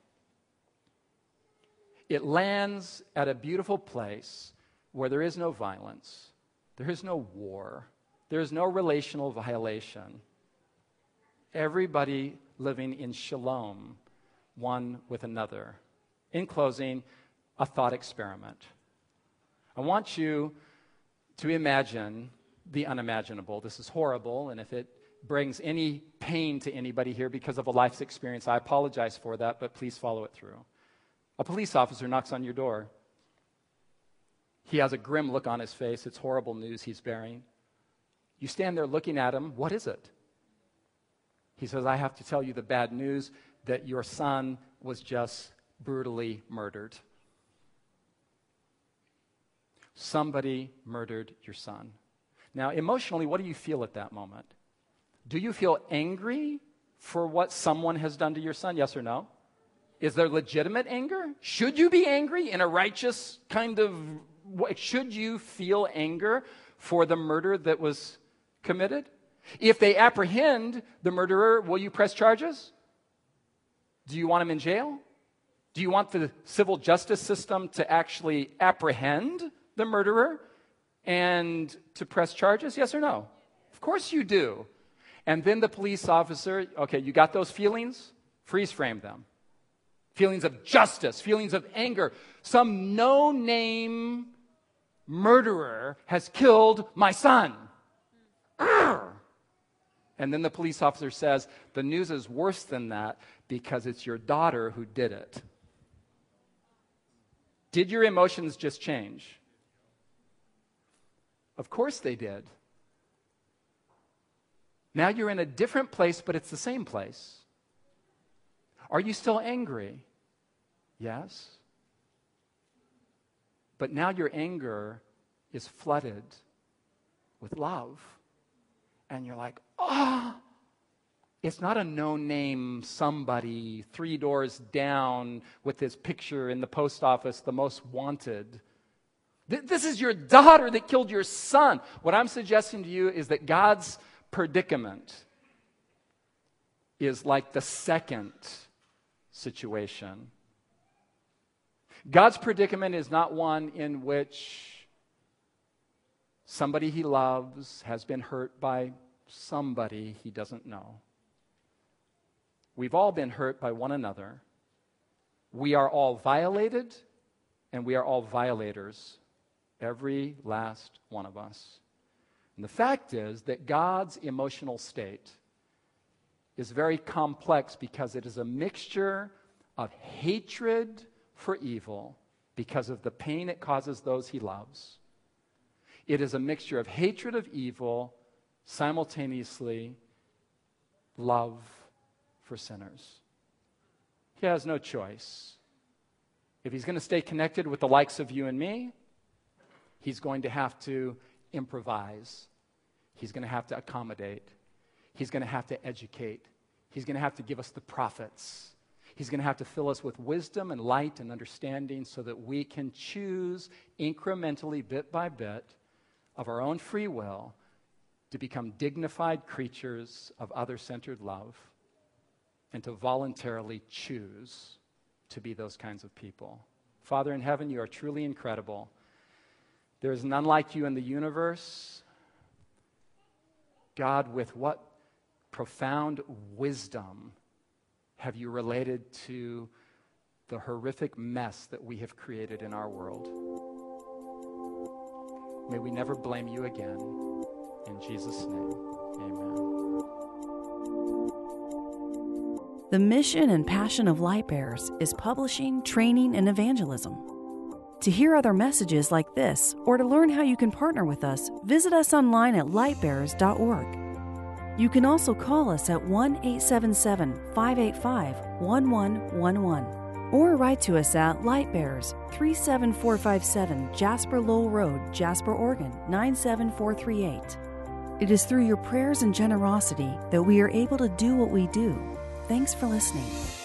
It lands at a beautiful place where there is no violence, there is no war, there is no relational violation. Everybody living in shalom, one with another. In closing, a thought experiment. I want you to imagine the unimaginable. This is horrible, and if it brings any pain to anybody here because of a life's experience, I apologize for that, but please follow it through. A police officer knocks on your door. He has a grim look on his face. It's horrible news he's bearing. You stand there looking at him. What is it? He says, I have to tell you the bad news that your son was just brutally murdered. Somebody murdered your son. Now, emotionally, what do you feel at that moment? Do you feel angry for what someone has done to your son? Yes or no? Is there legitimate anger? Should you be angry in a righteous kind of way? Should you feel anger for the murder that was committed? If they apprehend the murderer, will you press charges? Do you want him in jail? Do you want the civil justice system to actually apprehend the murderer and to press charges? Yes or no? Of course you do. And then the police officer, okay, you got those feelings? Freeze frame them. Feelings of justice, feelings of anger. Some no-name murderer has killed my son. Arr! And then the police officer says, the news is worse than that because it's your daughter who did it. Did your emotions just change? Of course they did. Now you're in a different place, but it's the same place. Are you still angry? Yes. But now your anger is flooded with love. And you're like, oh, it's not a no-name somebody 3 doors down with this picture in the post office, the most wanted. This is your daughter that killed your son. What I'm suggesting to you is that God's predicament is like the second situation. God's predicament is not one in which somebody he loves has been hurt by somebody he doesn't know. We've all been hurt by one another. We are all violated, and we are all violators, every last one of us. And the fact is that God's emotional state is very complex because it is a mixture of hatred for evil because of the pain it causes those he loves. It is a mixture of hatred of evil, simultaneously love for sinners. He has no choice. If he's going to stay connected with the likes of you and me, he's going to have to improvise. He's going to have to accommodate. He's going to have to educate. He's going to have to give us the prophets. He's going to have to fill us with wisdom and light and understanding so that we can choose incrementally, bit by bit, of our own free will to become dignified creatures of other-centered love and to voluntarily choose to be those kinds of people. Father in heaven, you are truly incredible. There is none like you in the universe. God, with what profound wisdom have you related to the horrific mess that we have created in our world? May we never blame you again. In Jesus' name, amen. The mission and passion of Lightbearers is publishing, training, and evangelism. To hear other messages like this, or to learn how you can partner with us, visit us online at lightbearers.org. You can also call us at 1-877-585-1111 or write to us at Lightbearers, 37457 Jasper Lowell Road, Jasper, Oregon, 97438. It is through your prayers and generosity that we are able to do what we do. Thanks for listening.